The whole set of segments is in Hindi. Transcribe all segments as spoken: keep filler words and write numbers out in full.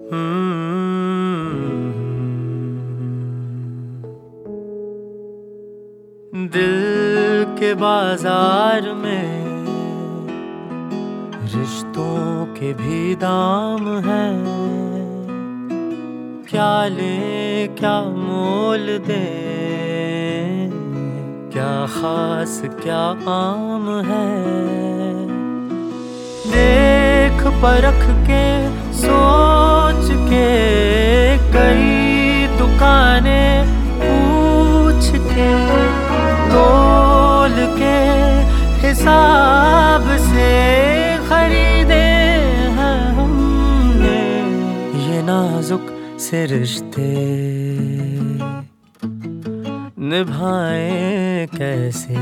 दिल के बाजार में रिश्तों के भी दाम है। क्या ले क्या मोल दे, क्या खास क्या आम है। देख परख के सोच के कई दुकानें पूछ के तोल के हिसाब से खरीदे हैं हमने ये नाजुक से रिश्ते। निभाए कैसे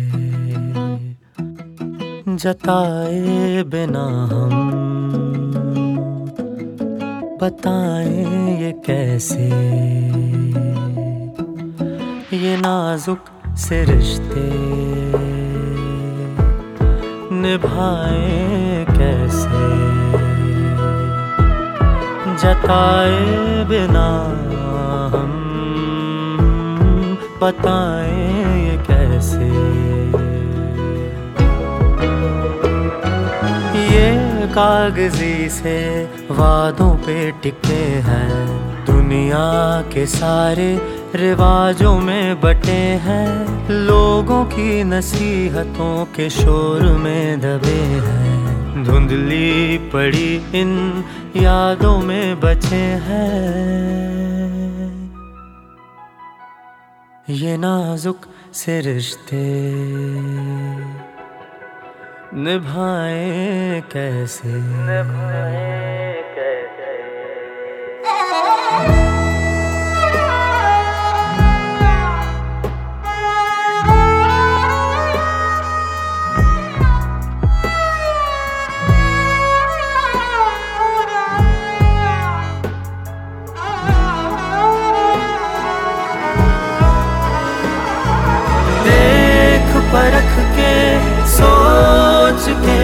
जताए बिना हम, बताएं ये कैसे ये नाजुक से रिश्ते। निभाए कैसे जताए बिना हम, बताएं ये कैसे। ये कागजी से वादों पे टिके हैं, दुनिया के सारे रिवाजों में बटे हैं। लोगों की नसीहतों के शोर में दबे हैं, धुंधली पड़ी इन यादों में बचे हैं ये नाजुक से रिश्ते। निभाए कैसे निभाए कैसे। परख के सोच के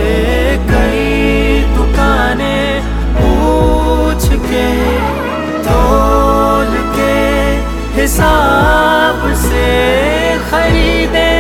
कई दुकानें पूछ के तोल के हिसाब से खरीदे